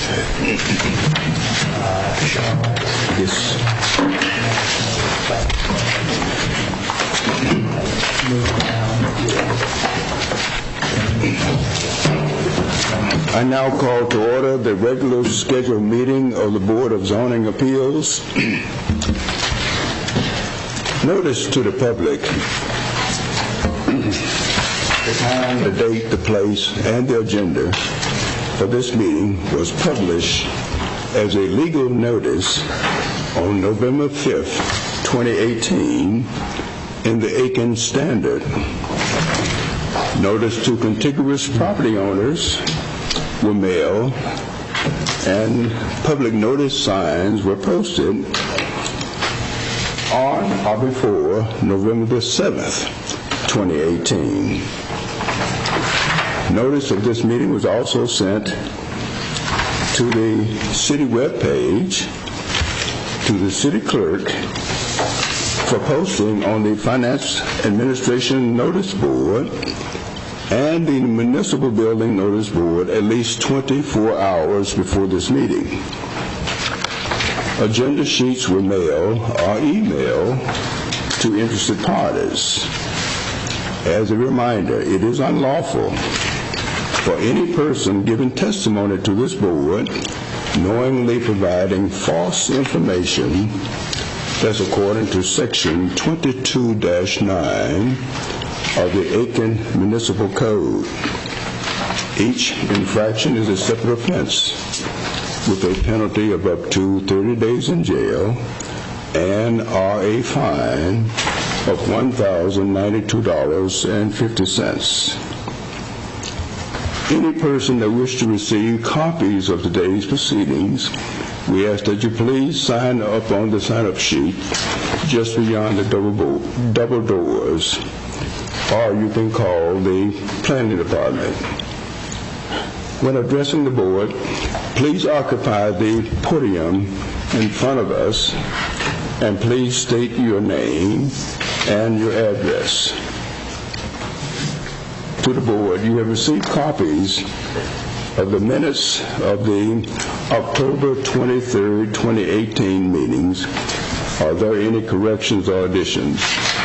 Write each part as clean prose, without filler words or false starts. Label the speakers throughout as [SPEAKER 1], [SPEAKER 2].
[SPEAKER 1] Yes. I now call to order the regular scheduled meeting of the Board of Zoning Appeals. Notice to the public: the time, the date, the place, and the agenda for this meeting was published as a legal notice on November 5th, 2018 in the Aiken Standard. Notice to contiguous property owners were mailed, and public notice signs were posted on or before November the 7th, 2018. Notice of this meeting was also sent to the city webpage, to the city clerk for posting on the Finance Administration Notice Board and the Municipal Building Notice Board at least 24 hours before this meeting. Agenda sheets were mailed or emailed to interested parties. As a reminder, it is unlawful for any person giving testimony to this board knowingly providing false information. That's according to Section 22-9 of the Aiken Municipal Code. Each infraction is a separate offense with a penalty of up to 30 days in jail and or a fine of $1,092.50. Any person that wishes to receive copies of today's proceedings, we ask that you please sign up on the sign-up sheet just beyond the double doors, or you can call the planning department. When addressing the board, please occupy the podium in front of us, and please state your name and your address. To the board, you have received copies of the minutes of the October 23rd, 2018 meetings. Are there any corrections or additions?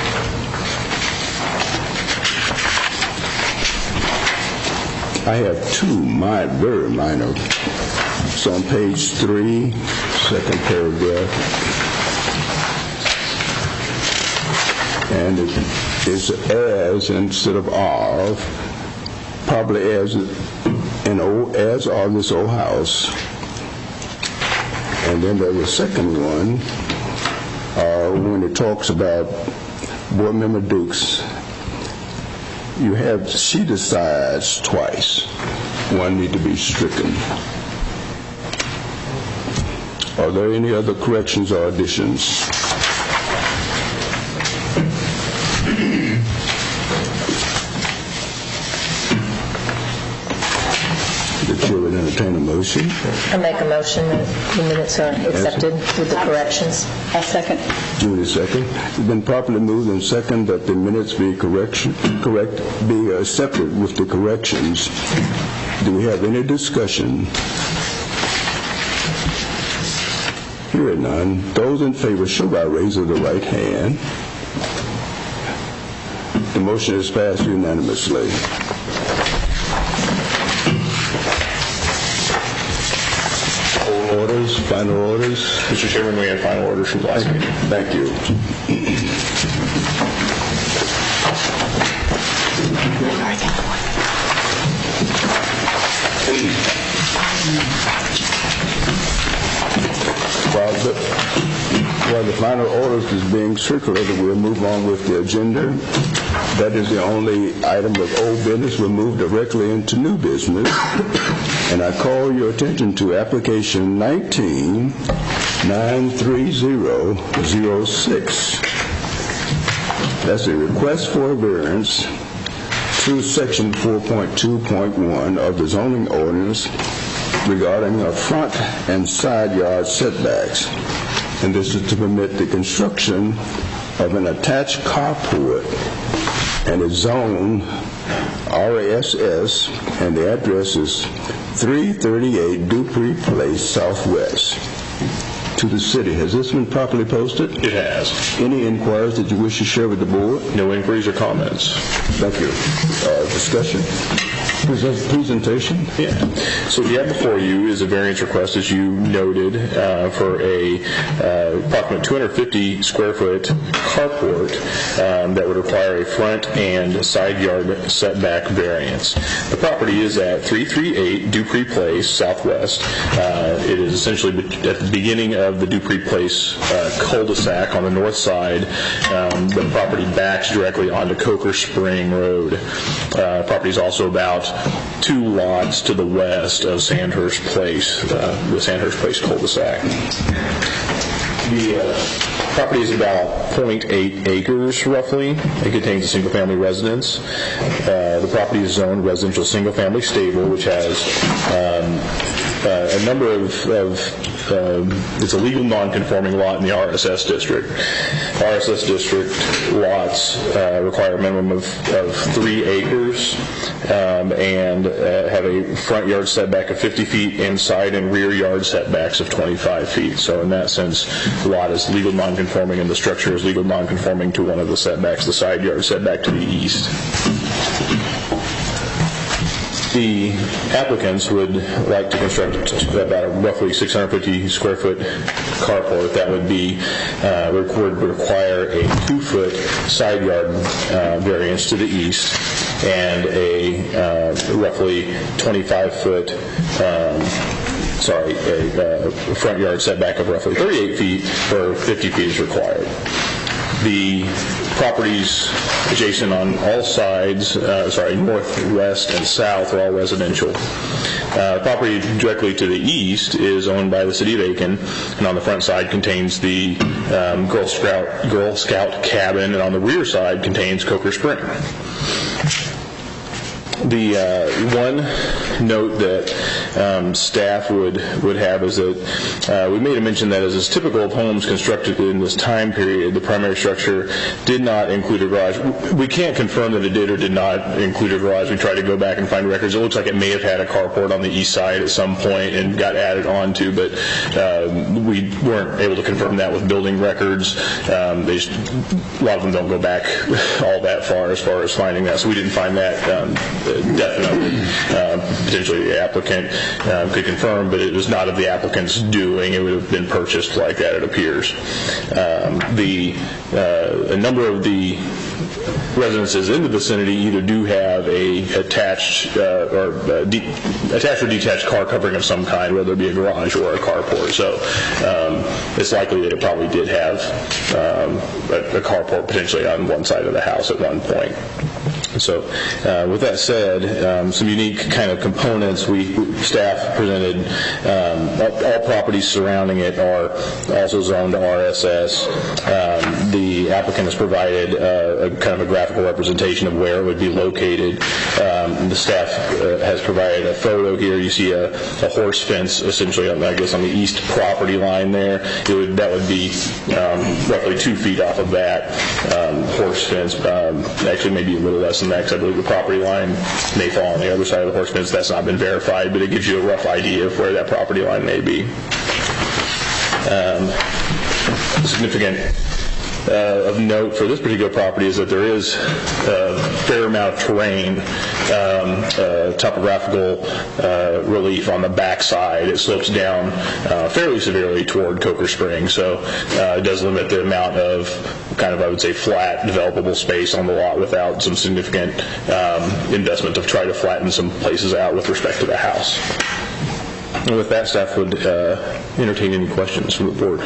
[SPEAKER 1] I have two very minor. It's on page 3, second paragraph. And it is as instead of probably as as of this old house. And then there's a second one when it talks about Board Member Dukes. You have she decides twice. One need to be stricken. Are there any other corrections or additions? The chair would entertain a motion.
[SPEAKER 2] I make a motion that the minutes are accepted with the corrections.
[SPEAKER 3] I'll second.
[SPEAKER 1] Julie, second. It's been properly moved and second that the minutes be be accepted with the corrections. Do we have any discussion? Hearing none. Those in favor show by raise of the right hand. The motion is passed unanimously. Orders, final orders.
[SPEAKER 4] Mr. Chairman, we had final orders from last meeting.
[SPEAKER 1] Thank you. While the final orders is being circulated, we'll move on with the agenda. That is the only item of old business. We'll move directly into new business. And I call your attention to application 19-93006. That's a request for a variance through section 4.2.1 of the zoning ordinance regarding a front and side yard setbacks. And this is to permit the construction of an attached carport, and it's zone RASS, and the address is 338 Dupree Place, Southwest, to the city. Has this been properly posted?
[SPEAKER 4] It has.
[SPEAKER 1] Any inquiries that you wish to share with the board?
[SPEAKER 4] No inquiries or comments.
[SPEAKER 1] Thank you. Discussion? Presentation?
[SPEAKER 4] Yeah. So what you have before you is a variance request, as you noted, for a approximate 250 square foot carport that would require a front and side yard setback variance. The property is at 338 Dupree Place, Southwest. It is essentially at the beginning of the Dupree Place cul-de-sac on the north side. The property backs directly onto Coker Spring Road. Property is also about 2 lots to the west of Sandhurst Place, the Sandhurst Place cul-de-sac. The property is about 0.8 acres, roughly. It contains a single-family residence. The property is zoned residential single-family stable, which has a number of it's a legal non-conforming lot in the RSS district. RSS district lots require a minimum of 3 acres and have a front yard setback of 50 feet and side and rear yard setbacks of 25 feet. So in that sense, the lot is legal non-conforming and the structure is legal non-conforming to one of the setbacks, the side yard setback to the east. The applicants would like to construct about a roughly 650 square foot carport that would require a 2-foot side yard variance to the east and a roughly 25-foot a front yard setback of roughly 38 feet where 50 feet is required. The properties adjacent on all sides, north, west, and south are all residential. Property directly to the east is owned by the City of Aiken, and on the front side contains the Girl Scout cabin, and on the rear side contains Coker Spring. The one note that staff would have is that we made a mention that as is typical of homes constructed in this time period, the primary structure did not include a garage. We can't confirm that it did or did not include a garage. We tried to go back and find records. It looks like it may have had a carport on the east side at some point and got added onto, but we weren't able to confirm that with building records. A lot of them don't go back all that far as finding that, so we didn't find that definitely. Potentially the applicant could confirm, but it was not of the applicant's doing. It would have been purchased like that, it appears. A number of the residences in the vicinity either do have a attached or detached car covering of some kind, whether it be a garage or a carport. So it's likely that it probably did have a carport potentially on one side of the house at one point. So with that said, some unique kind of components staff presented. All properties surrounding it are also zoned RSS. The applicant has provided a kind of a graphical representation of where it would be located. The staff has provided a photo here. You see a horse fence essentially on the east property line there. That would be roughly 2 feet off of that horse fence. Actually maybe a little less than that, because I believe the property line may fall on the other side of the horse fence. That's not been verified, but it gives you a rough idea of where that property line may be. Significant of note for this particular property is that there is a fair amount of terrain, topographical relief on the back side. It slopes down fairly severely toward Coker Spring, so it does limit the amount of I would say, flat, developable space on the lot without some significant investment to try to flatten some places out with respect to the house. And with that, staff would entertain any questions from the board.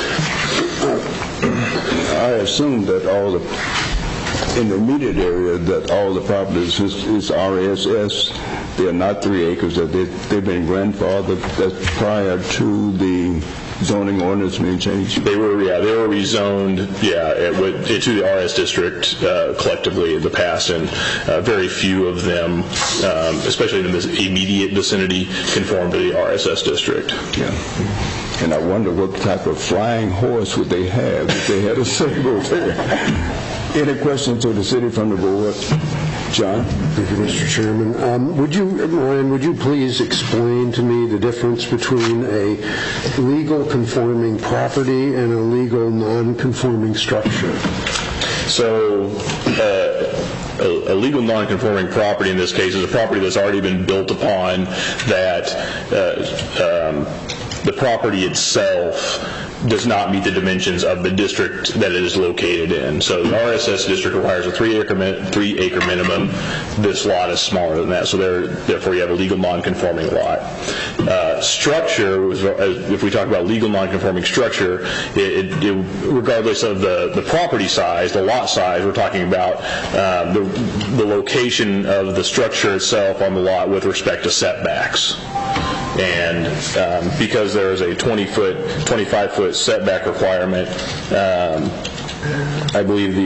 [SPEAKER 1] I assume that in the immediate area that all the properties is RSS. They are not 3 acres. That they've been grandfathered prior to the zoning ordinance being changed. They were rezoned, to the RS district collectively in the past, and very few of them, especially in this immediate vicinity, conform to the RSS district. Yeah. And I wonder what type of flying horse would they have if they had a single there. Any questions to the city from the board? John?
[SPEAKER 3] Thank you, Mr. Chairman. Ryan, would you please explain to me the difference between a legal conforming property and a legal non-conforming structure?
[SPEAKER 4] So a legal non-conforming property in this case is a property that's already been built upon, that the property itself does not meet the dimensions of the district that it is located in. So the RSS district requires a 3 acre minimum. This lot is smaller than that, so therefore you have a legal non-conforming lot. Structure, if we talk about legal non-conforming structure, regardless of the property size, the lot size, we're talking about the location of the structure itself on the lot with respect to setbacks. And because there is a 25-foot setback requirement, I believe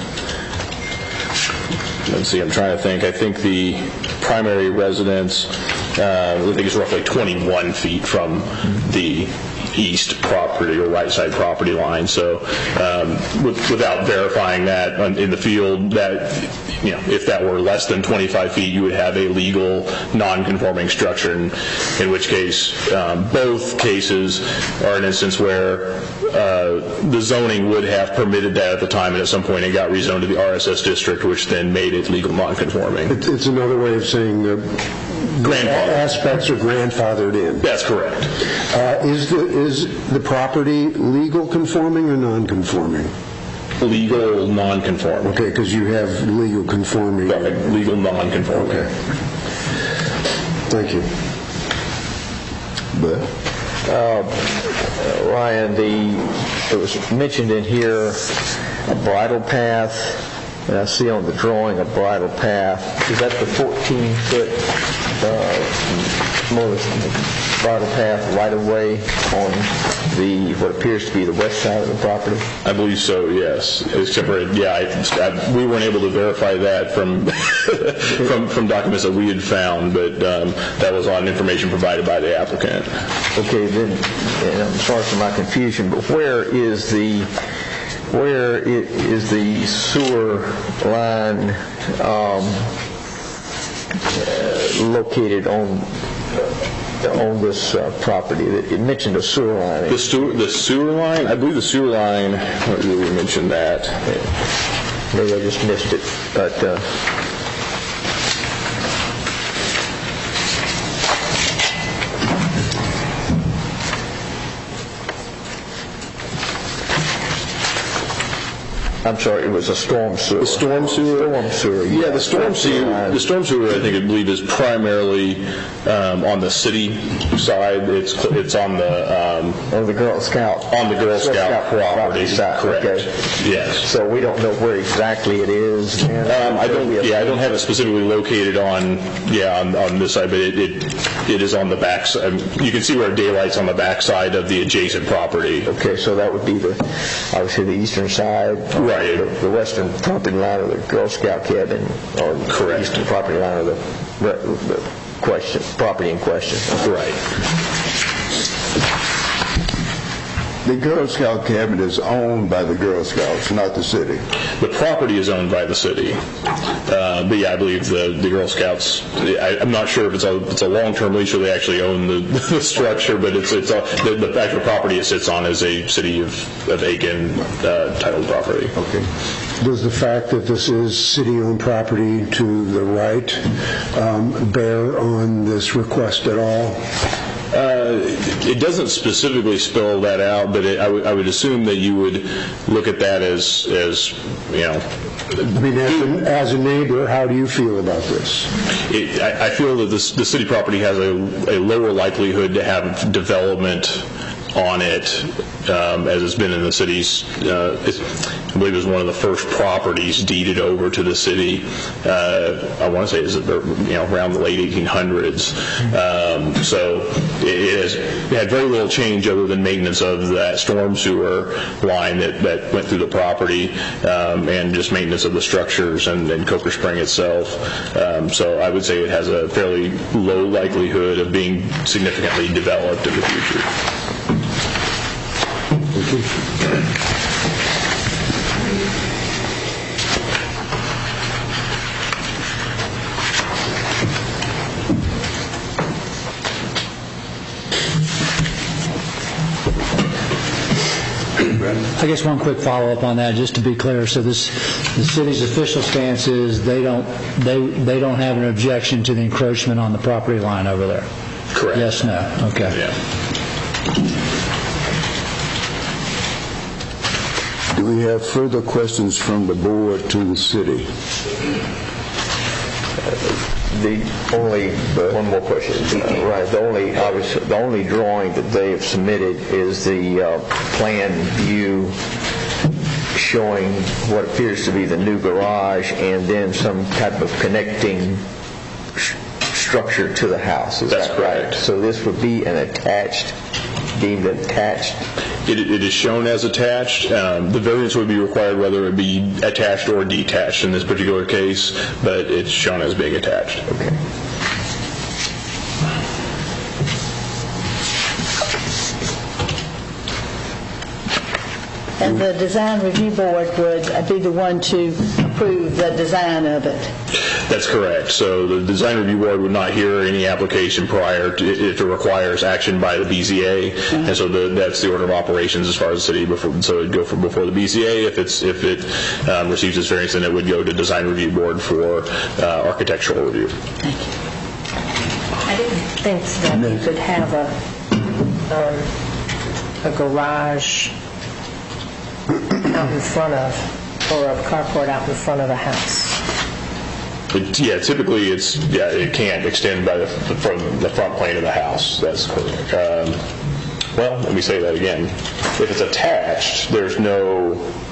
[SPEAKER 4] I'm trying to think. I think the primary residence, I think it's roughly 21 feet from the east property or right side property line. So without verifying that in the field, that if that were less than 25 feet, you would have a legal non-conforming structure, in which case both cases are an instance where the zoning would have permitted that at the time, and at some point it got rezoned to the RSS district, which then made it legal non-conforming.
[SPEAKER 3] It's another way of saying the aspects are grandfathered in.
[SPEAKER 4] That's correct.
[SPEAKER 3] Is the property legal conforming or non-conforming?
[SPEAKER 4] Legal non-conforming.
[SPEAKER 3] Okay, because you have legal conforming.
[SPEAKER 4] Right, legal non-conforming.
[SPEAKER 3] Okay. Thank you.
[SPEAKER 5] Ryan, it was mentioned in here a bridle path, and I see on the drawing a bridle path. Is that the 14-foot bridle path right away on what appears to be the west side of the property?
[SPEAKER 4] I believe so, yes. Except for, we weren't able to verify that from from documents that we had found, but that was on information provided by the applicant.
[SPEAKER 5] Okay, then, and I'm sorry for my confusion, but where is the sewer line located on this property? It mentioned a sewer line.
[SPEAKER 4] The sewer line? I believe the sewer line, what did we mention that?
[SPEAKER 5] Maybe I just missed it, but I'm sorry, it was a storm sewer.
[SPEAKER 4] The storm sewer?
[SPEAKER 5] Storm sewer.
[SPEAKER 4] Yeah, the storm sewer. The storm sewer, I believe, is primarily on the city side. It's on the
[SPEAKER 5] Girl Scout.
[SPEAKER 4] On the Girl Scout property side. Correct. Okay. Yes.
[SPEAKER 5] So we don't know where exactly it is.
[SPEAKER 4] I don't have it specifically located on this side, but it is on the back side. You can see where daylight's on the back side of the adjacent property.
[SPEAKER 5] Okay, so that would be obviously the eastern side.
[SPEAKER 4] Right.
[SPEAKER 5] The western property line of the Girl Scout cabin, or the eastern property line of the property in question.
[SPEAKER 4] Right.
[SPEAKER 1] The Girl Scout cabin is owned by the Girl Scouts, not the city.
[SPEAKER 4] The property is owned by the city, but I believe the Girl Scouts. I'm not sure if it's a long-term lease or they actually own the structure, but the actual property it sits on is a city of Aiken titled property.
[SPEAKER 3] Okay. Does the fact that this is city-owned property to the right bear on this request at all?
[SPEAKER 4] It doesn't specifically spell that out, but I would assume that you would look at that as
[SPEAKER 3] I mean, as a neighbor, how do you feel about this?
[SPEAKER 4] I feel that the city property has a lower likelihood to have development on it, as it's been in the city's. I believe it was one of the first properties deeded over to the city. I want to say it was around the late 1800s. So it had very little change other than maintenance of that storm sewer line that went through the property, and just maintenance of the structures and Coker Spring itself. So I would say it has a fairly low likelihood of being significantly developed in the future.
[SPEAKER 6] I guess one quick follow-up on that, just to be clear. So the city's official stance is they don't have an objection to the encroachment on the property line over there.
[SPEAKER 4] Correct.
[SPEAKER 6] Yes, no. Okay.
[SPEAKER 4] Yeah.
[SPEAKER 1] Do we have further questions from the board to the city?
[SPEAKER 5] One more question. Right. The only drawing that they have submitted is the plan view showing what appears to be the new garage and then some type of connecting structure to the house. Is
[SPEAKER 4] That's
[SPEAKER 5] that
[SPEAKER 4] correct.
[SPEAKER 5] right? So this would be deemed attached.
[SPEAKER 4] It is shown as attached. The variance would be required whether it be attached or detached in this particular case, but it's shown as being attached.
[SPEAKER 5] Okay.
[SPEAKER 7] And the design review board would be the one to approve the design of it.
[SPEAKER 4] That's correct. So the design review board would not hear any application prior to if it requires action by the BZA, and so that's the order of operations as far as the city. So it'd go before the BZA. If it receives this variance, then it would go to design review board for architectural review.
[SPEAKER 7] Thank you.
[SPEAKER 2] I didn't think that you could have a garage out in front of, or a carport out in front of a house.
[SPEAKER 4] Typically it can't extend by from the front plane of the house. That's correct. Well, let me say that again. If it's attached, there's no.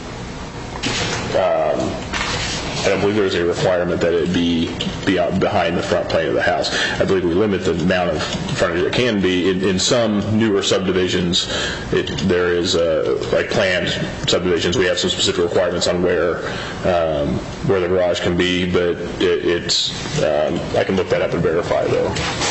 [SPEAKER 4] I don't believe there's a requirement that it be out behind the front plane of the house. I believe we limit the amount of frontage it can be. In some newer subdivisions, there is like planned subdivisions. We have some specific requirements on where the garage can be, but it's I can look that up and verify though.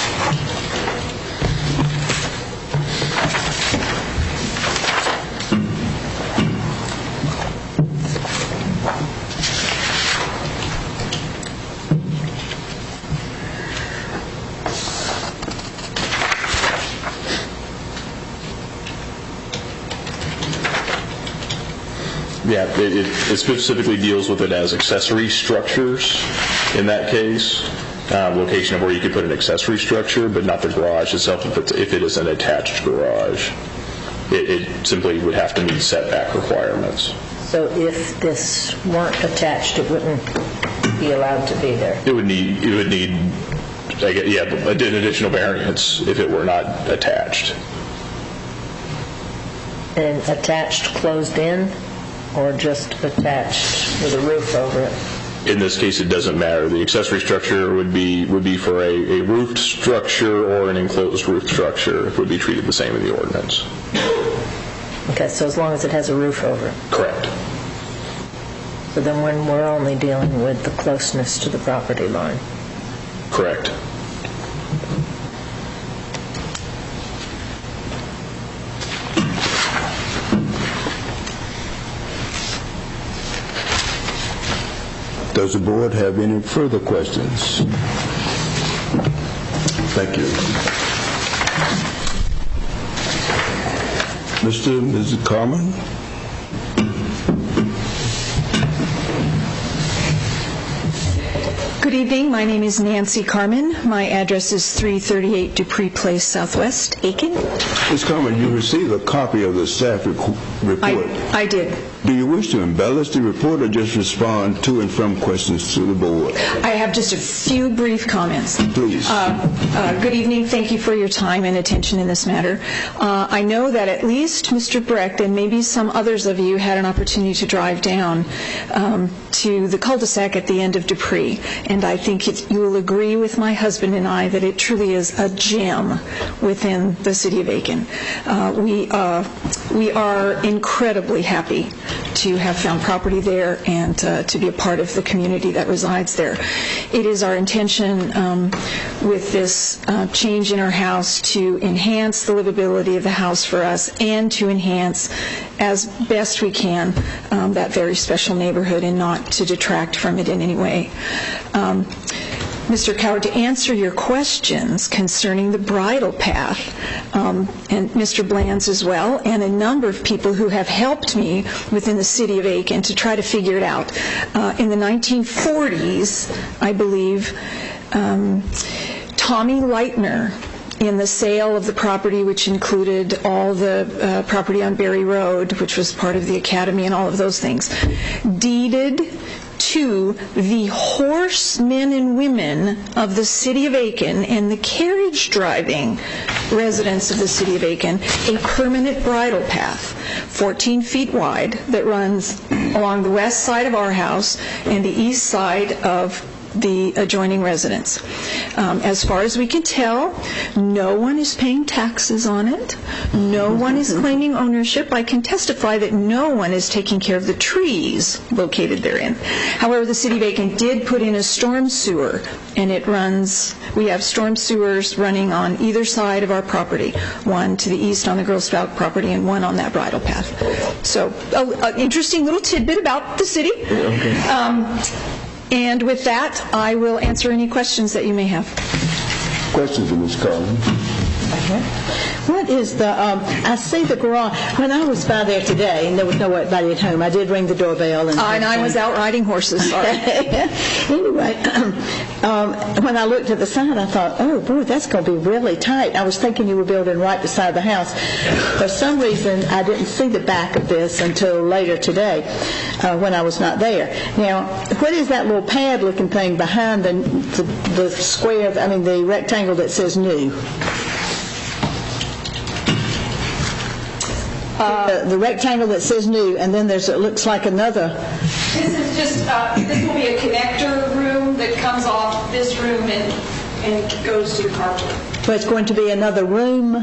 [SPEAKER 4] Yeah, it specifically deals with it as accessory structures in that case. Location of where you could put an accessory structure, but not the garage itself if it is an attached garage. It simply would have to meet setback requirements.
[SPEAKER 2] So if this weren't attached, it wouldn't be allowed to be there?
[SPEAKER 4] It would need an additional variance if it were not attached.
[SPEAKER 2] And attached closed in, or just attached with a roof over it?
[SPEAKER 4] In this case, it doesn't matter. The accessory structure would be for a roofed structure or an enclosed roof structure. It would be treated the same in the ordinance.
[SPEAKER 2] Okay, so as long as it has a roof over it.
[SPEAKER 4] Correct.
[SPEAKER 2] So then when we're only dealing with the closeness to the property line.
[SPEAKER 4] Correct.
[SPEAKER 1] Does the board have any further questions? Thank you. Mr. and Mrs. Carmen?
[SPEAKER 8] Good evening. My name is Nancy Carmen. My address is 338 Dupree Place, Southwest, Aiken.
[SPEAKER 1] Ms. Carmen, you received a copy of the staff report.
[SPEAKER 8] I did.
[SPEAKER 1] Do you wish to embellish the report or just respond to and from questions to the board?
[SPEAKER 8] I have just a few brief comments.
[SPEAKER 1] Please.
[SPEAKER 8] Good evening. Thank you for your time and attention in this matter. I know that at least Mr. Brecht and maybe some others of you had an opportunity to drive down to the cul-de-sac at the end of Dupree, and I think you will agree with my husband and I that it truly is a gem within the city of Aiken. We are incredibly happy to have found property there and to be a part of the community that resides there. It is our intention with this change in our house to enhance the livability of the house for us and to enhance as best we can that very special neighborhood and not to detract from it in any way. Mr. Coward, to answer your questions concerning the bridle path, and Mr. Bland's as well, and a number of people who have helped me within the city of Aiken to try to figure it out. In the 1940s, I believe, Tommy Leitner, in the sale of the property, which included all the property on Berry Road, which was part of the academy and all of those things, deeded to the horsemen and women of the city of Aiken and the carriage-driving residents of the city of Aiken a permanent bridle path, 14 feet wide, that runs along the west side of our house and the east side of the adjoining residence. As far as we can tell, no one is paying taxes on it. No one is claiming ownership. I can testify that no one is taking care of the trees located therein. However, the city of Aiken did put in a storm sewer, and it runs, we have storm sewers running on either side of our property, one to the east on the Girl Scout property and one on that bridle path. So, an interesting little tidbit about the city. And with that, I will answer any questions that you may have.
[SPEAKER 1] Questions of Ms. Collins?
[SPEAKER 7] What is the, I see the garage, when I was by there today, and there was nobody at home, I did ring the doorbell. And
[SPEAKER 8] I was out riding horses, sorry.
[SPEAKER 7] Anyway, when I looked at the sign, I thought, oh boy, that's going to be really tight. I was thinking you were building right beside the house. For some reason, I didn't see the back of this until later today, when I was not there. Now, what is that little pad-looking thing behind the square, the rectangle that says new? The rectangle that says new, and then it looks like another.
[SPEAKER 8] This is just, this will be a connector room that comes off this room and goes to the carport.
[SPEAKER 7] So it's going to be another room,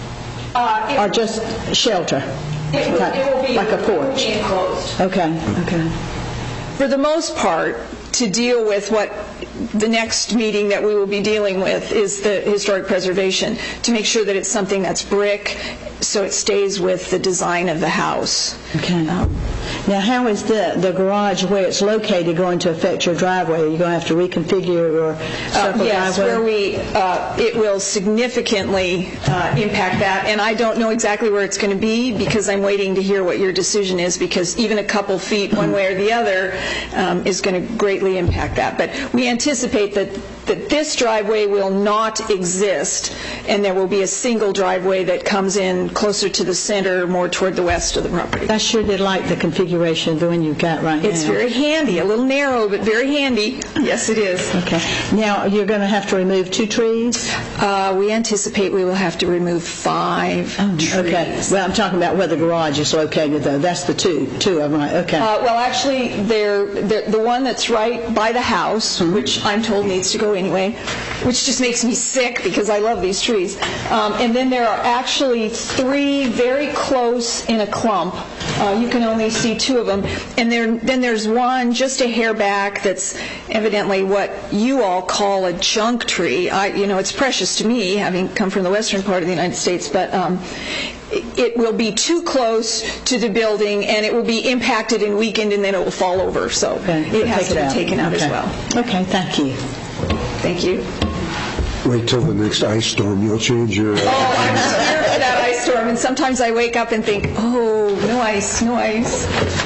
[SPEAKER 7] or just shelter?
[SPEAKER 8] It will be
[SPEAKER 7] like a porch.
[SPEAKER 8] It will be enclosed.
[SPEAKER 7] Okay.
[SPEAKER 8] For the most part, to deal with what the next meeting that we will be dealing with is the historic preservation, to make sure that it's something that's brick, so it stays with the design of the house.
[SPEAKER 7] Okay. Now, how is the garage where it's located going to affect your driveway? Are you going to have to reconfigure your circle
[SPEAKER 8] yes,
[SPEAKER 7] driveway?
[SPEAKER 8] it will significantly impact that, and I don't know exactly where it's going to be because I'm waiting to hear what your decision is, because even a couple feet one way or the other is going to greatly impact that. But we anticipate that this driveway will not exist, and there will be a single driveway that comes in closer to the center, more toward the west of the property.
[SPEAKER 7] I sure did like the configuration of the one you've got right now.
[SPEAKER 8] It's very handy, a little narrow, but very handy. Yes, it is.
[SPEAKER 7] Okay. Now, you're going to have to remove 2 trees?
[SPEAKER 8] We anticipate we will have to remove 5 trees.
[SPEAKER 7] Okay. Well, I'm talking about where the garage is located, though. That's the two of them, right? Okay.
[SPEAKER 8] Well, actually, the one that's right by the house, which I'm told needs to go anyway, which just makes me sick because I love these trees. And then there are actually 3 very close in a clump. You can only see 2 of them. And then there's one just a hair back that's evidently what you all call a junk tree. It's precious to me, having come from the western part of the United States, but it will be too close to the building, and it will be impacted and weakened, and then it will fall over. So it has to be taken out as well.
[SPEAKER 7] Okay, thank you.
[SPEAKER 8] Thank you.
[SPEAKER 3] Wait till the next ice storm. You'll change your...
[SPEAKER 8] I'm scared for that ice storm, and sometimes I wake up and think, oh, no ice, no ice.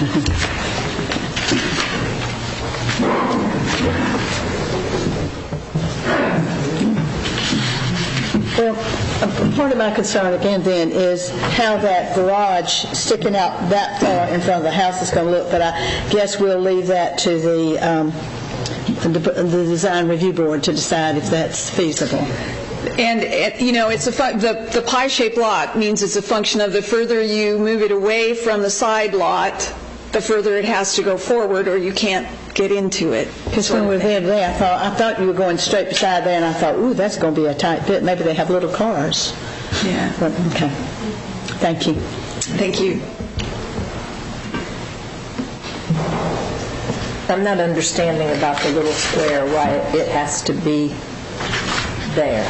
[SPEAKER 7] Well, part of my concern again then is how that garage sticking out that far in front of the house is going to look, but I guess we'll leave that to the design review board to decide if that's feasible.
[SPEAKER 8] And it's the pie-shaped lot means it's a function of the further you move it away from the side lot, the further it has to go forward, or you can't get into it.
[SPEAKER 7] Because when we were there, I thought you were going straight beside there, and I thought, ooh, that's going to be a tight fit. Maybe they have little cars.
[SPEAKER 8] Yeah.
[SPEAKER 7] But, okay. Thank you.
[SPEAKER 8] Thank you.
[SPEAKER 2] I'm not understanding about the little square, why it has to be there.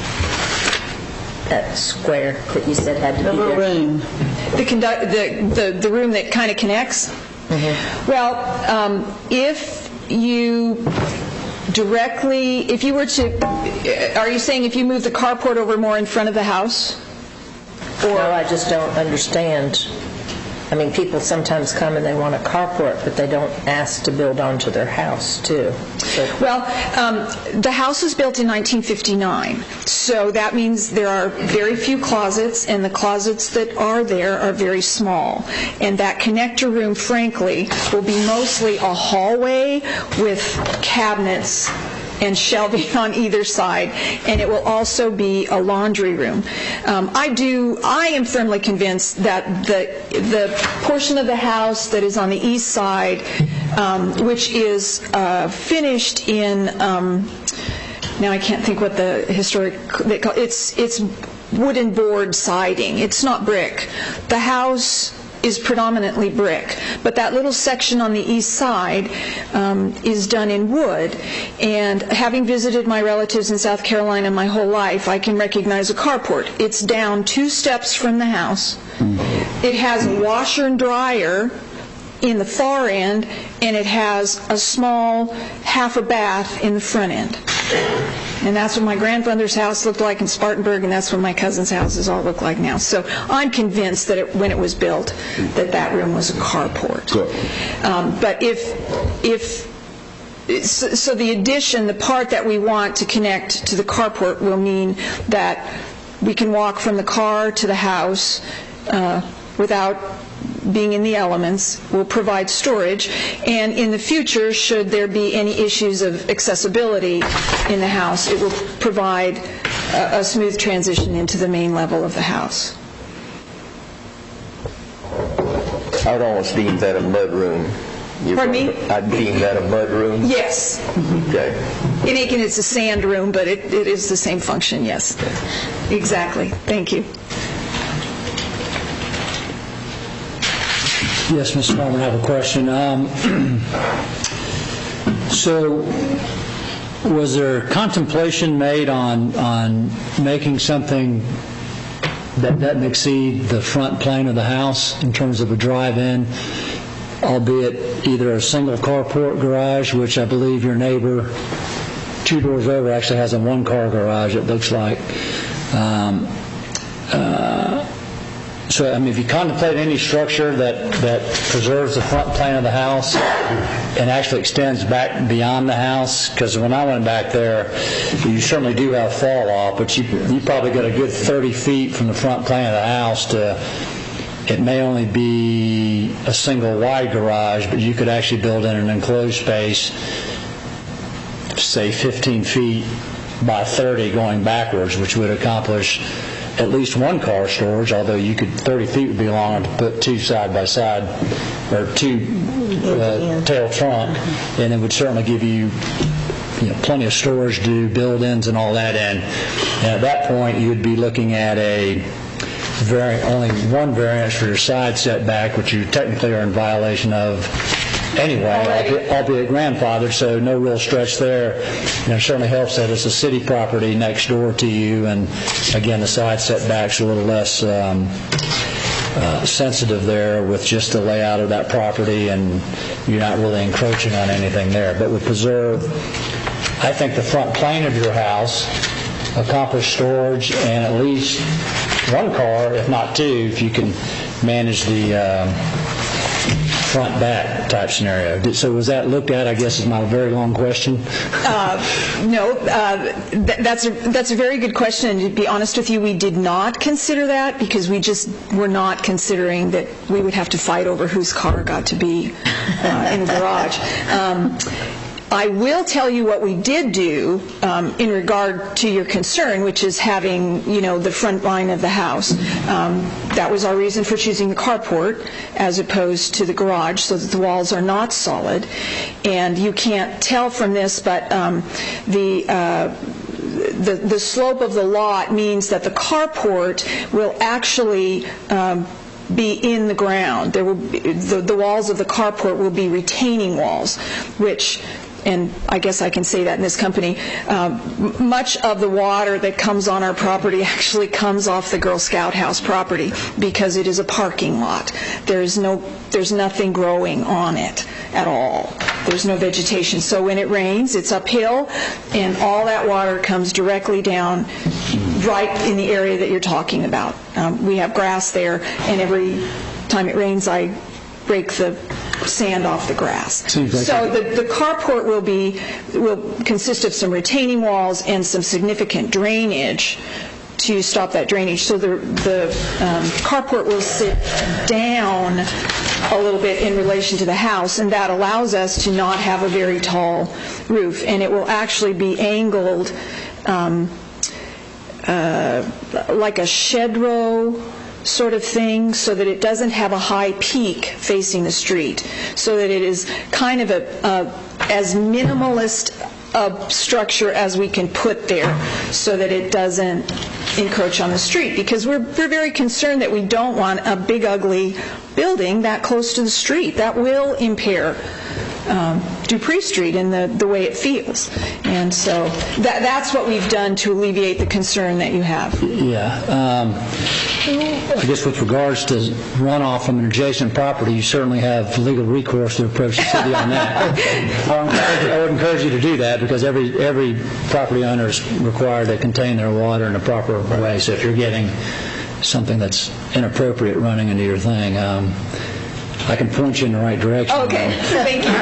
[SPEAKER 2] That square that you said had to be there.
[SPEAKER 7] The room.
[SPEAKER 8] The room that kind of connects? Mm-hmm. Well, if you directly, if you were to, are you saying if you move the carport over more in front of the house?
[SPEAKER 2] No, I just don't understand. I mean, people sometimes come and they want a carport, but they don't ask to build onto their house, too.
[SPEAKER 8] Well, the house was built in 1959, so that means there are very few closets, and the closets that are there are very small. And that connector room, frankly, will be mostly a hallway with cabinets and shelving on either side, and it will also be a laundry room. I am firmly convinced that the portion of the house that is on the east side, which is finished in, now I can't think what the historic, it's wooden board siding. It's not brick. The house is predominantly brick, but that little section on the east side is done in wood. And having visited my relatives in South Carolina my whole life, I can recognize a carport. It's down 2 steps from the house. It has a washer and dryer in the far end, and it has a small half a bath in the front end. And that's what my grandfather's house looked like in Spartanburg, and that's what my cousin's houses all look like now. So I'm convinced that when it was built, that room was a carport. But so the addition, the part that we want to connect to the carport will mean that we can walk from the car to the house without being in the elements, will provide storage, and in the future, should there be any issues of accessibility in the house, it will provide a smooth transition into the main level of the house.
[SPEAKER 5] I would almost deem that a mudroom.
[SPEAKER 8] Pardon me?
[SPEAKER 5] I'd deem that a mudroom.
[SPEAKER 8] Yes.
[SPEAKER 5] Okay.
[SPEAKER 8] In Aiken, it's a sand room, but it is the same function, yes. Exactly. Thank you.
[SPEAKER 6] Yes, Mr. Norman, I have a question. So, was there contemplation made on making something that doesn't exceed the front plane of the house in terms of a drive-in, albeit either a single carport garage, which I believe your neighbor 2 doors over actually has a 1-car garage, it looks like. So, I mean, if you contemplate any structure that preserves the front plane of the house and actually extends back beyond the house, because when I went back there, you certainly do have fall off, but you probably got a good 30 feet from the front plane of the house to, it may only be a single wide garage, but you could actually build in an enclosed space, say 15 feet by 30 going backwards, which would accomplish at least 1-car storage, although you could, 30 feet would be long enough to put 2 side by side, or 2 tail trunk, and it would certainly give you plenty of storage to do build-ins and all that in. And at that point, you would be looking at only 1 variance for your side setback, which you technically are in violation of anyway, albeit grandfathered, so no real stretch there. It certainly helps that it's a city property next door to you, and again, the side setback's a little less sensitive there with just the layout of that property, and you're not really encroaching on anything there. But would preserve, I think, the front plane of your house, accomplish storage, and at least 1 car, if not 2, if you can manage the front-back type scenario. So was that looked at, I guess, is my very long question?
[SPEAKER 8] No, that's a very good question, and to be honest with you, we did not consider that because we just were not considering that we would have to fight over whose car got to be in the garage. I will tell you what we did do in regard to your concern, which is having, the front line of the house. That was our reason for choosing the carport as opposed to the garage, so that the walls are not solid. And you can't tell from this, but the slope of the lot means that the carport will actually be in the ground. There will be, the walls of the carport will be retaining walls, which, and I guess I can say that in this company, much of the water that comes on our property actually comes off the Girl Scout house property because it is a parking lot. There's nothing growing on it at all. There's no vegetation. So when it rains, it's uphill, and all that water comes directly down right in the area that you're talking about. We have grass there, and every time it rains, I break the sand off the grass. So the carport will consist of some retaining walls and some significant drainage to stop that drainage. So the carport will sit down a little bit in relation to the house, and that allows us to not have a very tall roof. And it will actually be angled like a shed row sort of thing, so that it doesn't have a high peak facing the street, so that it is kind of as minimalist a structure as we can put there, so that it doesn't encroach on the street, because we're very concerned that we don't want a big ugly building that close to the street. That will impair Dupree Street in the way it feels. And so that's what we've done to alleviate the concern that you have.
[SPEAKER 6] Yeah. I guess with regards to runoff from an adjacent property, you certainly have legal recourse to approach the city on that. I would encourage you to do that, because every property owner is required to contain their water in a proper way. So if you're getting something that's inappropriate running into your thing, I can point you in the right direction.
[SPEAKER 8] Okay, thank you.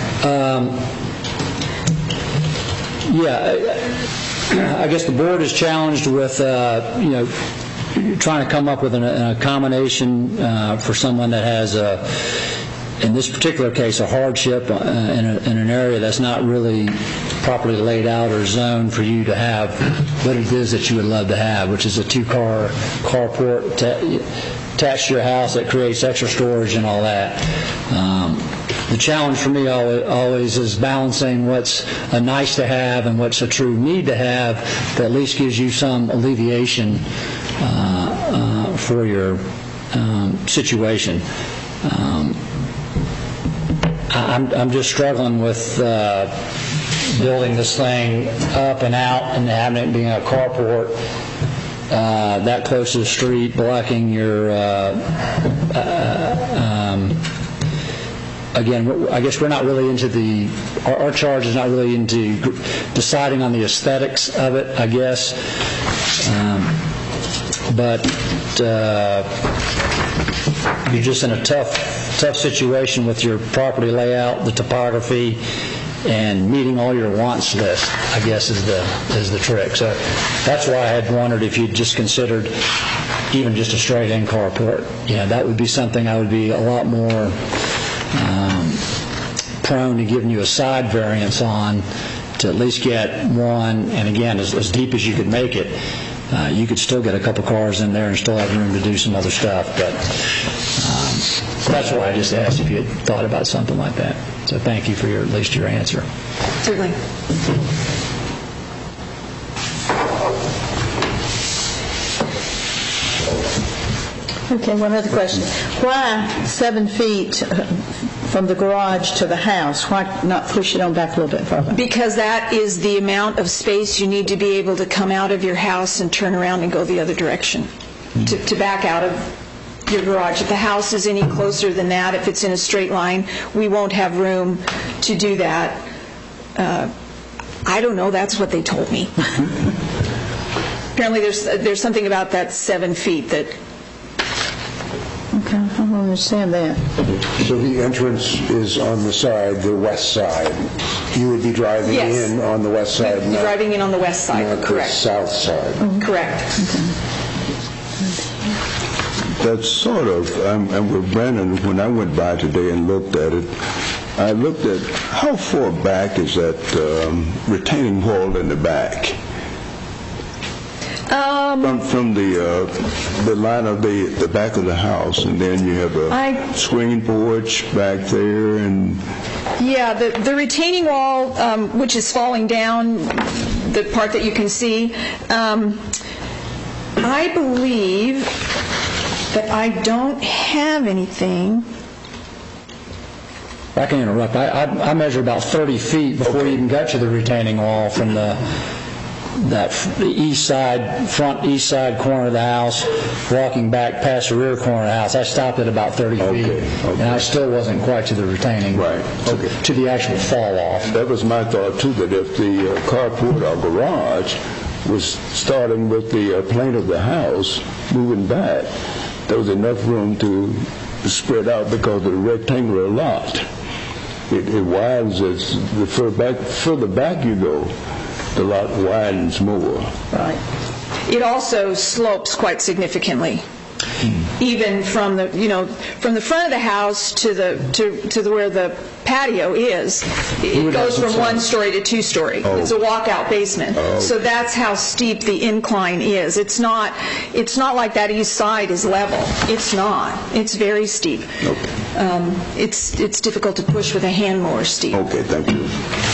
[SPEAKER 6] I guess the board is challenged with, trying to come up with an accommodation for someone that has, in this particular case, a hardship in an area that's not really properly laid out or zoned for you to have what it is that you would love to have, which is a two-car carport attached to your house that creates extra storage and all that. The challenge for me always is balancing what's a nice to have and what's a true need to have that at least gives you some alleviation for your situation. I'm just struggling with building this thing up and out and having it being a carport that close to the street, blocking your again, I guess we're not really into our charge is not really into deciding on the aesthetics of it, I guess. But you're just in a tough situation with your property layout, the topography, and meeting all your wants list, I guess, is the trick. So that's why I had wondered if you'd just considered even just a straight-in carport. That would be something I would be a lot more prone to giving you a side variance on, to at least get one, and again, as deep as you could make it. You could still get a couple cars in there and still have room to do some other stuff. But that's why I just asked if you had thought about something like that. So thank you for at least your answer.
[SPEAKER 8] Certainly.
[SPEAKER 7] Okay, one other question. Why 7 feet from the garage to the house? Why not push it on back a little bit further?
[SPEAKER 8] Because that is the amount of space you need to be able to come out of your house and turn around and go the other direction, to back out of your garage. If the house is any closer than that, if it's in a straight line, we won't have room to do that. I don't know. That's what they told me. Apparently there's something about that 7 feet that...
[SPEAKER 7] Okay, I don't understand that.
[SPEAKER 3] So the entrance is on the west side. You would be driving in on the west side.
[SPEAKER 8] You're driving in on the west side,
[SPEAKER 3] not
[SPEAKER 8] correct.
[SPEAKER 3] The south side.
[SPEAKER 8] Mm-hmm. Correct.
[SPEAKER 1] That's sort of, and with Brandon, when I went by today and looked at it, I looked at how far back is that retaining wall in the back? From the line of the back of the house, and then you have a screen porch back there, and
[SPEAKER 8] the retaining wall, which is falling down, the part that you can see. I believe that I don't have anything.
[SPEAKER 6] I can interrupt. I measured about 30 feet before you even got to the retaining wall from the front east side corner of the house, walking back past the rear corner of the house. I stopped at about 30 feet, and I still wasn't quite to the retaining, to the actual fall off.
[SPEAKER 1] That was my thought too, that if the carport or garage was starting with the plane of the house, moving back, there was enough room to spread out because of the rectangular lot. It widens as the further back you go, the lot widens more.
[SPEAKER 8] Right. It also slopes quite significantly. Even from the front of the house to where the patio is, it goes from 1 story to 2 story. It's a walkout basement. So that's how steep the incline is. It's not like that east side is level. It's not. It's very steep. It's difficult to push with a hand mower steep.
[SPEAKER 1] Okay, thank you.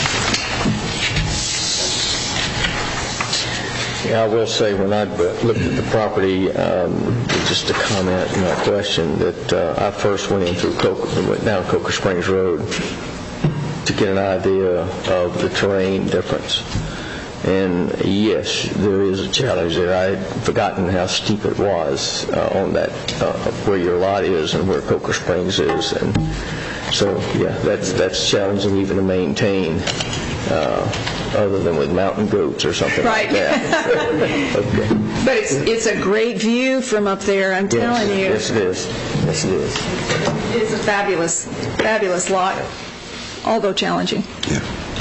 [SPEAKER 5] Yeah, I will say when I looked at the property, just a comment and a question, that I first went down Coker Springs Road to get an idea of the terrain difference. And yes, there is a challenge there. I had forgotten how steep it was on that, where your lot is and where Coker Springs is. And so, yeah, that's challenging even to maintain. Other than with mountain goats or something like that. Okay.
[SPEAKER 8] But it's a great view from up there, I'm telling you.
[SPEAKER 5] Yes, it is. Yes, it is.
[SPEAKER 8] It's a fabulous, fabulous lot, although challenging.
[SPEAKER 1] Yeah.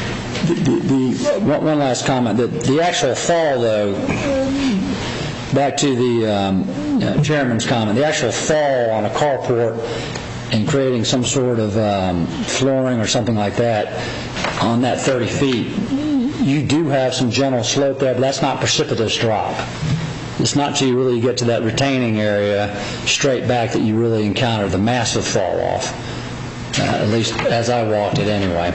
[SPEAKER 6] One last comment. The actual fall, though, back to the chairman's comment, the actual fall on a carport and creating some sort of flooring or something like that on that 30 feet, you do have some gentle slope there, but that's not precipitous drop. It's not until you really get to that retaining area straight back that you really encounter the massive fall off, at least as I walked it anyway.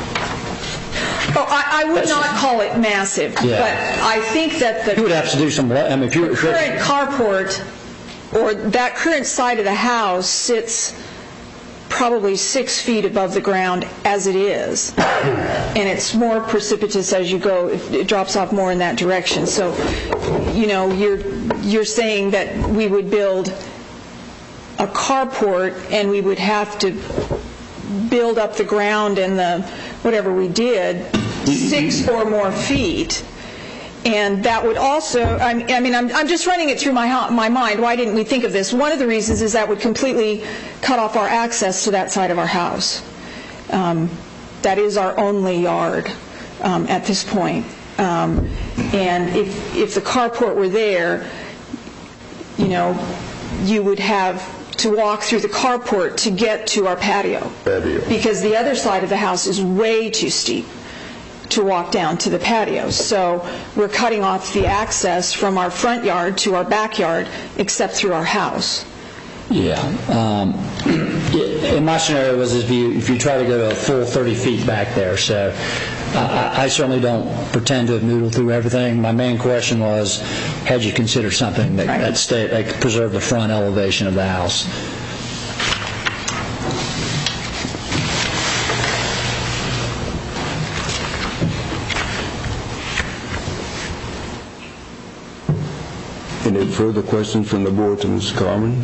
[SPEAKER 8] I would not call it massive, but I think that
[SPEAKER 6] you would have to do some.
[SPEAKER 8] If the current carport or that current side of the house sits probably 6 feet above the ground as it is, and it's more precipitous as you go. It drops off more in that direction. So, you're saying that we would build a carport and we would have to build up the ground and whatever we did 6 or more feet. And that would also, I'm just running it through my mind. Why didn't we think of this? One of the reasons is that would completely cut off our access to that side of our house. That is our only yard at this point. And if the carport were there, you would have to walk through the carport to get to our patio. Because the other side of the house is way too steep to walk down to the patio. So we're cutting off the access from our front yard to our backyard, except through our house.
[SPEAKER 6] Yeah. In my scenario was if you try to go to a full 30 feet back there. So I certainly don't pretend to have noodled through everything. My main question was, had you considered something that could preserve the front elevation of the house?
[SPEAKER 1] Any further questions from the board to Mrs. Carmen?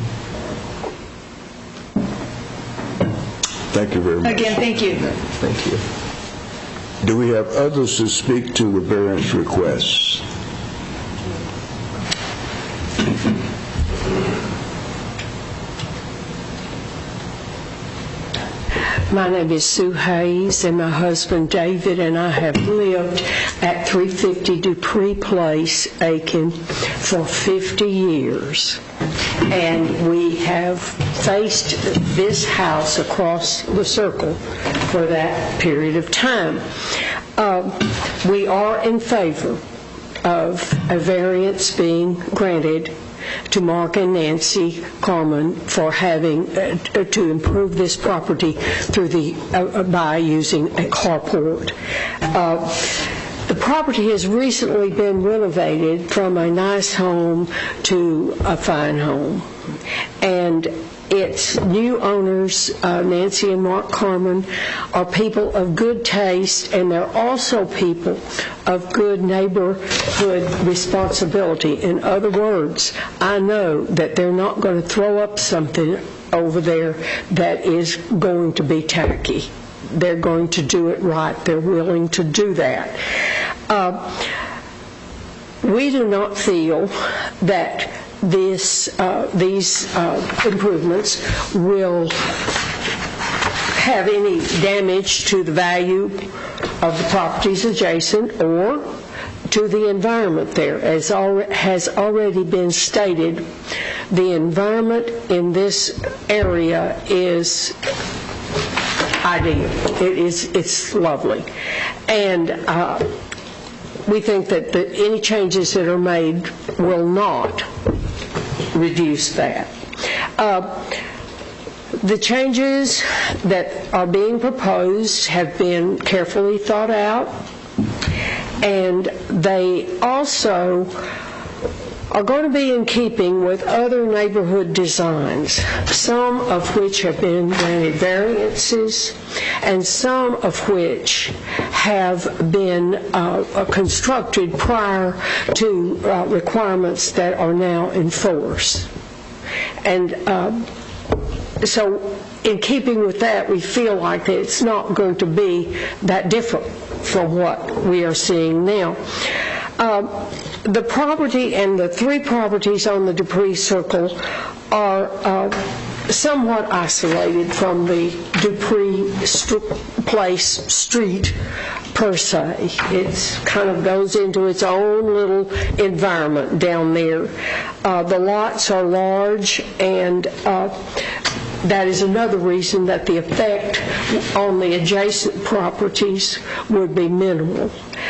[SPEAKER 1] Thank you very much.
[SPEAKER 8] Again, thank you.
[SPEAKER 1] Thank you. Do we have others to speak to the variance requests?
[SPEAKER 9] My name is Sue Hayes, and my husband David and I have lived at 350 Dupree Place, Aiken, for 50 years. And we have faced this house across the circle for that period of time. We are in favor of a variance being granted to Mark and Nancy Carmen for having to improve this property through by using a carport. the property has recently been renovated from a nice home to a fine home. And its new owners, Nancy and Mark Carmen, are people of good taste, and they're also people of good neighborhood responsibility. In other words, I know that they're not going to throw up something over there that is going to be tacky. They're going to do it right. They're willing to do that. We do not feel that these improvements will have any damage to the value of the properties adjacent or to the environment there. As has already been stated, the environment in this area is ideal. It's lovely. And we think that any changes that are made will not reduce that. The changes that are being proposed have been carefully thought out, and they also are going to be in keeping with other neighborhood designs, some of which have been granted variances and some of which have been constructed prior to requirements that are now in force. And so in keeping with that, we feel like it's not going to be that different from what we are seeing now. The property and the 3 properties on the Dupree Circle are somewhat isolated from the Dupree Place street per se. It kind of goes into its own little environment down there. The lots are large, and that is another reason that the effect on the adjacent properties would be minimal.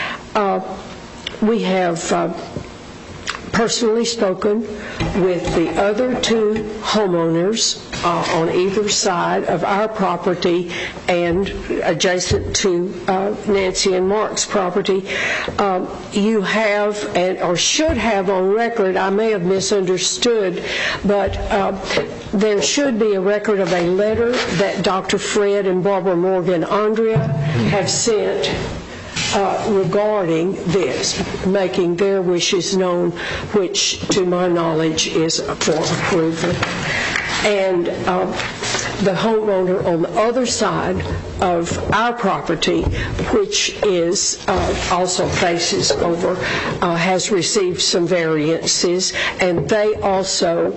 [SPEAKER 9] We have personally spoken with the other 2 homeowners on either side of our property and adjacent to Nancy and Mark's property. You have, or should have on record, I may have misunderstood, but there should be a record of a letter that Dr. Fred and Barbara Morgan Andrea have sent regarding this, making their wishes known, which to my knowledge is for approval. And the homeowner on the other side of our property, which is also faces over, has received some variances, and they also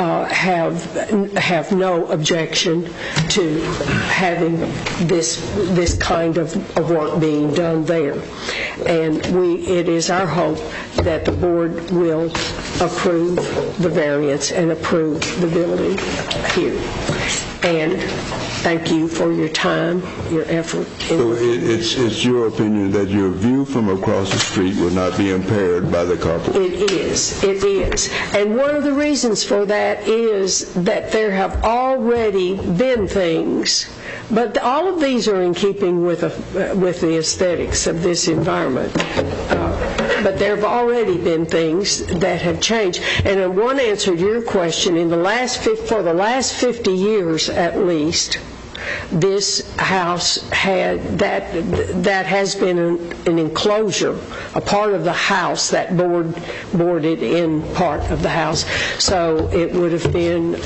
[SPEAKER 9] have no objection to having this kind of work being done there. And it is our hope that the board will approve the variance and approve the building here. And thank you for your time, your effort.
[SPEAKER 1] So it's your opinion that your view from across the street will not be impaired by the carport?
[SPEAKER 9] It is. And one of the reasons for that is that there have already been things, but all of these are in keeping with the aesthetics of this environment. But there have already been things that have changed. And in one answer to your question, for the last 50 years at least, this house that has been an enclosure, a part of the house that boarded in part of the house. So it would have been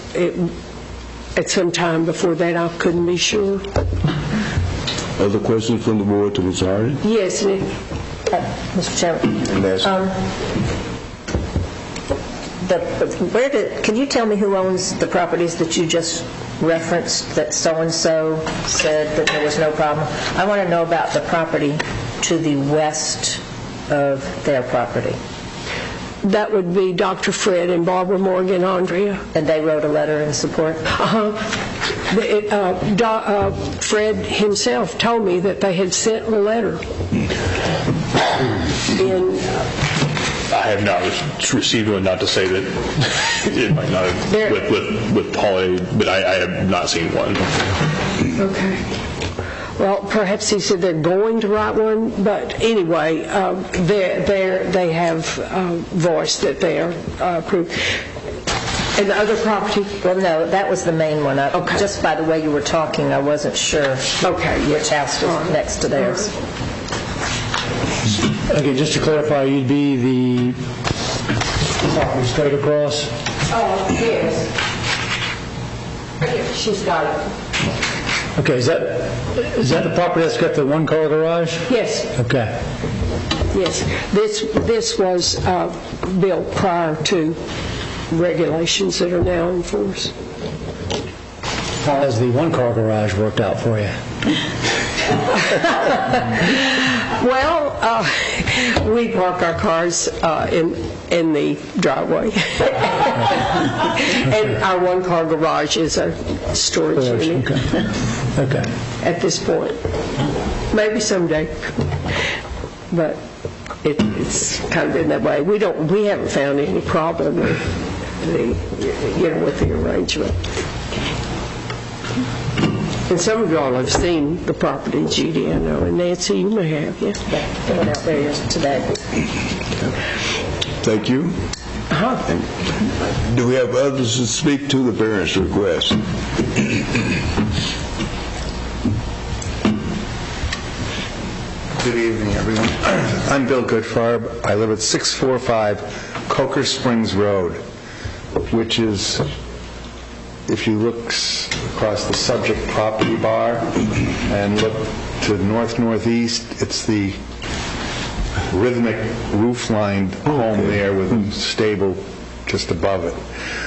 [SPEAKER 9] at some time before that. I couldn't be sure.
[SPEAKER 1] Other questions from the board to Ms. Hardy?
[SPEAKER 9] Yes, Nick.
[SPEAKER 2] Mr. Chairman. Can you tell me who owns the properties that you just referenced, that so-and-so said that there was no problem? I want to know about the property to the west of their property.
[SPEAKER 9] That would be Dr. Fred and Barbara Morgan Andrea.
[SPEAKER 2] And they wrote a letter in support?
[SPEAKER 9] Fred himself told me that they had sent a letter.
[SPEAKER 4] I have not received one, not to say that it might not have with Polly, but I have not seen one.
[SPEAKER 9] Okay. Well, perhaps he said they're going to write one, but anyway, they have voiced that they are approved. And the other property?
[SPEAKER 2] Well, no, that was the main one.
[SPEAKER 9] Okay.
[SPEAKER 2] Just by the way you were talking, I wasn't sure which house was next to theirs.
[SPEAKER 6] Okay, just to clarify, you'd be the property straight across?
[SPEAKER 9] Yes. She's got it.
[SPEAKER 6] Okay, is that the property that's got the one-car garage?
[SPEAKER 9] Yes.
[SPEAKER 6] Okay.
[SPEAKER 9] Yes. This was built prior to regulations that are now in force.
[SPEAKER 6] How has the one-car garage worked out for you?
[SPEAKER 9] Well, we park our cars in the driveway. And our one-car garage is a storage unit.
[SPEAKER 6] Okay.
[SPEAKER 9] At this point. Maybe someday. But it's kind of been that way. We haven't found any problem with the arrangement. And some of y'all have seen the property, Judy, I know, and Nancy, you may have, yeah?
[SPEAKER 2] They went out there today.
[SPEAKER 1] Thank you. Do we have others to speak to the variance request?
[SPEAKER 10] Good evening, everyone. I'm Bill Goodfarb. I live at 645 Coker Springs Road, which is, if you look across the subject property bar and look to north-northeast, it's the rhythmic roof-lined home there with a stable just above it.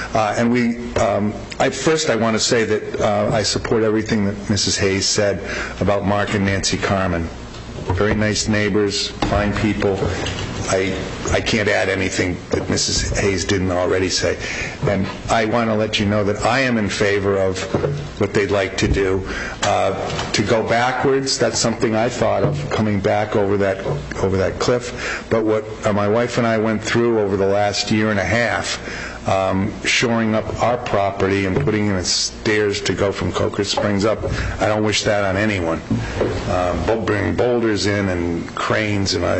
[SPEAKER 10] First I want to say that I support everything that Mrs. Hayes said about Mark and Nancy Carmen. Very nice neighbors, fine people. I can't add anything that Mrs. Hayes didn't already say. And I want to let you know that I am in favor of what they'd like to do. To go backwards, that's something I thought of, coming back over that cliff. But what my wife and I went through over the last year and a half, shoring up our property and putting in stairs to go from Coker Springs up, I don't wish that on anyone. Bringing boulders in and cranes, and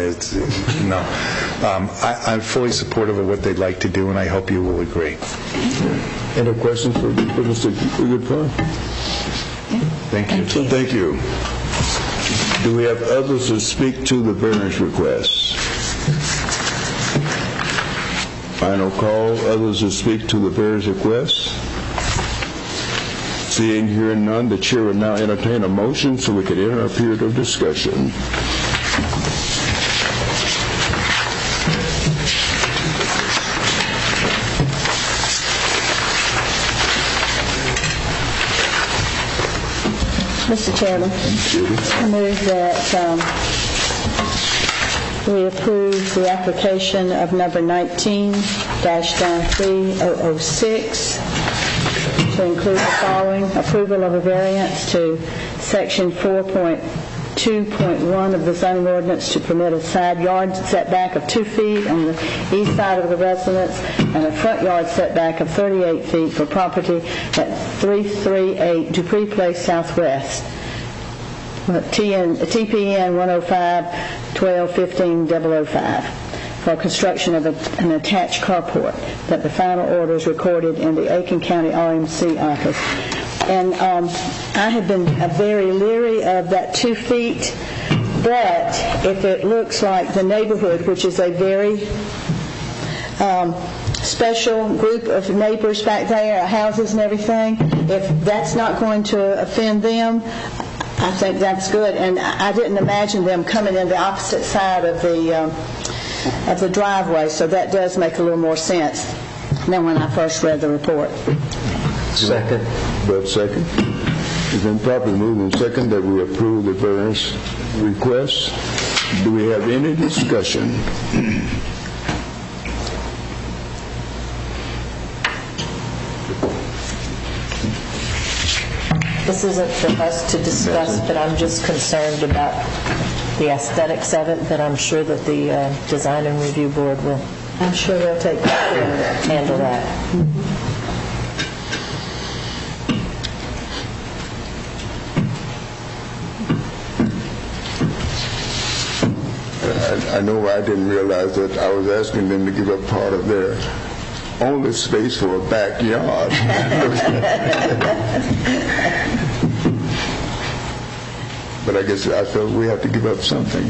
[SPEAKER 10] I'm fully supportive of what they'd like to do, and I hope you will agree.
[SPEAKER 1] Any questions for Mr. Goodfarb?
[SPEAKER 10] Thank you.
[SPEAKER 1] Thank you. Do we have others to speak to the variance request? Final call. Others to speak to the variance request? Seeing, hearing none, the chair will now entertain a motion so we can enter a period of discussion.
[SPEAKER 7] Mr. Chairman, I move that we approve the application of number 19-3006 to include the following: approval of a variance to section 4.2.1 of the zoning ordinance to permit a side yard setback of 2 feet on the east side of the residence and a front yard setback of 38 feet for property at 338 Dupree Place Southwest. TPN 105-12-15-005 for construction of an attached carport, that the final order is recorded in the Aiken County RMC office. And I have been very leery of that 2 feet, but if it looks like the neighborhood, which is a very special group of neighbors back there, houses and everything, if that's not going to offend them, I think that's good. And I didn't imagine them coming in the opposite side of the driveway, so that does make a little more sense than when I first read the report.
[SPEAKER 5] Second.
[SPEAKER 1] But second. It's been properly moved and second that we approve the variance request. Do we have any discussion?
[SPEAKER 2] This isn't for us to discuss, but I'm just concerned about the aesthetics of it, but I'm sure that the Design and Review Board will, I'm sure they'll take care and handle that.
[SPEAKER 1] I know I didn't realize that I was asking them to give up part of their only space for a backyard. But I guess I felt we have to give up something.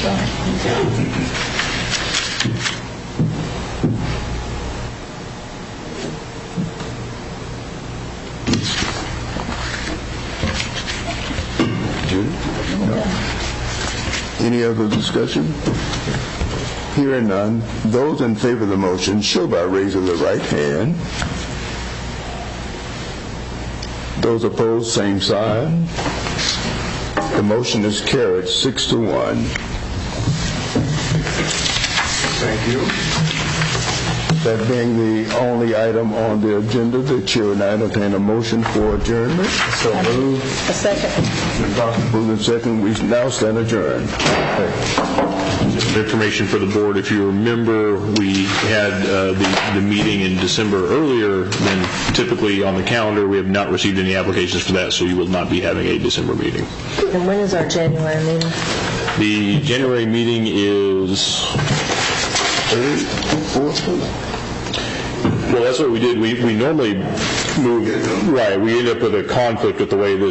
[SPEAKER 1] Any other discussion? Hearing none, those in favor of the motion show by raising the right hand. Those opposed, same sign. The motion is carried 6-1. Thank you. That being the only item on the agenda, the chair will now entertain a motion for adjournment. So moved.
[SPEAKER 2] A second.
[SPEAKER 1] Moved and second. We now stand adjourned.
[SPEAKER 4] Just information for the board. If you remember, we had the meeting in December earlier than typically on the calendar. We have not received any applications for that, so you will not be having a December meeting.
[SPEAKER 2] And when is our January meeting?
[SPEAKER 4] The January meeting is... Well, that's what we did. We normally move... Right, we end up with a conflict with the way this